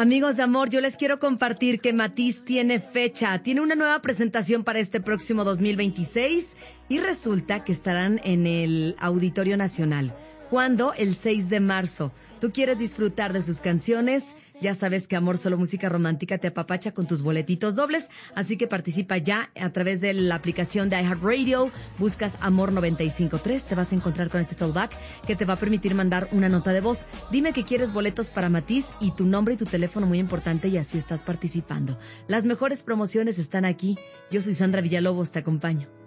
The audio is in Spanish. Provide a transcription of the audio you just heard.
Amigos de amor, yo les quiero compartir que Matiz tiene fecha, tiene una nueva presentación para este próximo 2026 y resulta que estarán en el Auditorio Nacional. ¿Cuándo? El 6 de marzo. ¿Tú quieres disfrutar de sus canciones? Ya sabes que Amor Solo Música Romántica te apapacha con tus boletitos dobles, así que participa ya a través de la aplicación de iHeartRadio, buscas Amor 95.3, te vas a encontrar con este tollback que te va a permitir mandar una nota de voz. Dime que quieres boletos para Matiz y tu nombre y tu teléfono muy importante y así estás participando. Las mejores promociones están aquí. Yo soy Sandra Villalobos, te acompaño.